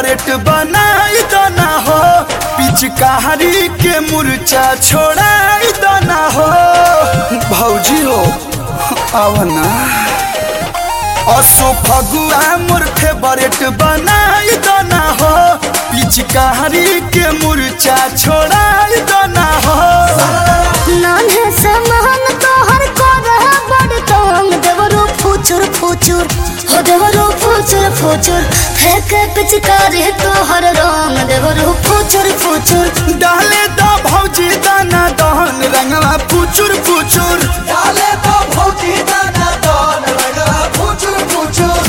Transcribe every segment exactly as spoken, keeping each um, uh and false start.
Favourite बनाई दना हो पिचकारी के मुर्चा छोड़ाई दना हो भौजी हो आवना असो फगुआ मोर फेवरेट बनाई दना हो पिचकारी के मुर्चा छोड़ाई दना हो नान्हे समान तोहर कोरह बड़ तंग देवरो फुचुर फुचुर हो देवरो फुचुर फुचुर फेंक पिचकारी तोहर रंग देवरो फुचुर फुचुर डाले दो भौजी दाना दहन रंगवा फुचुर फुचुर डाले दो भौजी दाना दहन रंगवा फुचुर फुचुर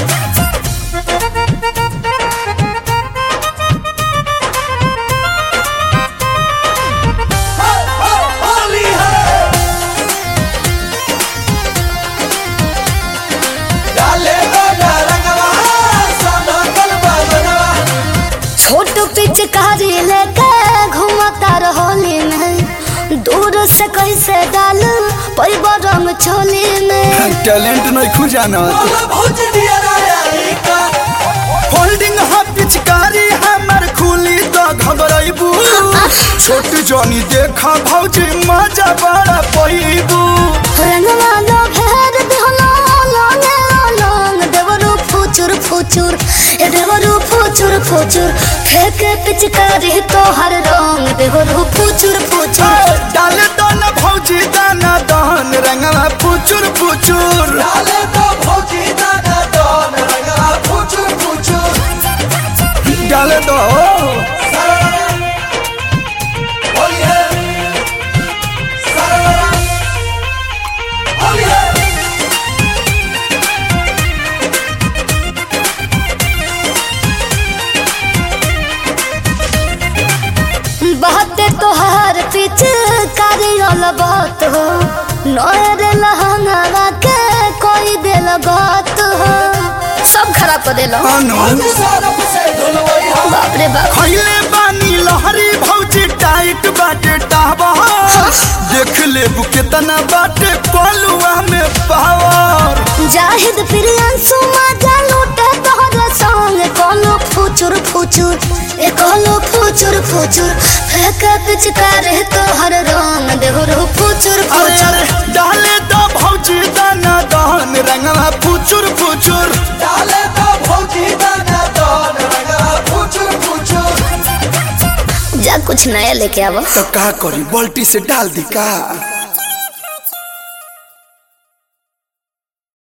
पिचकारी लेके घूमता रहोली में दूर से कैसे डाल पैबा रंग छोली में टैलेंट नहीं खुजाना होल्डिंग हा पिचकारी हमर खुली तो घबराइबू छोट जनी देखा भौजी मजा बड़ा पैबू रंगवा लो भेर दिहलो लोने लोंग देवरू फुचुर फुचुर ए देवरू फुचुर फुचुर फेंक पिचकारी तोहर रंग देवरू फुचुर फुचुर डाले दो न भौजी दाना दहन रंगवा फुचुर फुचुर डाले दो भौजी दाना दहन रंगवा फुचुर फुचुर डाले दो बहते तोहार पिचकारी बात हो नोर लहंगा के कोई दिल बात हो सब खराब कर देलो बाप रे बाप खइले बानी लहरी भौजी टाइट बाटे टावा देख ले कितना बाटे कोलुआ में पावर जाहिद प्रियांशु मजा लूटे तोहर संग कोनो फुचुर फुचुर ए कोनो फुचुर फुचुर फेंक पिचकारी तोहर रंग देवरो फुचुर फुचुर डाले दो भौजी दाना दहन रंगवा फुचुर फुचुर डाले दो भौजी दाना दहन रंगवा फुचुर फुचुर जा कुछ नया लेके आवो तो का करी बाल्टी से डाल दी का।